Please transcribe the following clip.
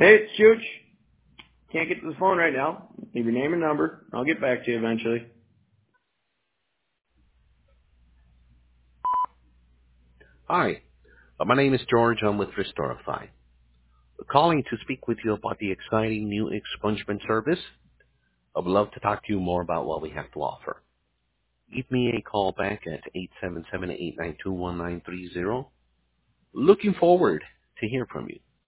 Hey, it's Chooch. Can't get to the phone right now. Leave your name and number. I'll get back to you eventually. Hi, my name is George. I'm with Restorify. Calling to speak with you about the exciting new expungement service. I would love to talk to you more about what we have to offer. Give me a call back at 877-892-1930. Looking forward to hear from you.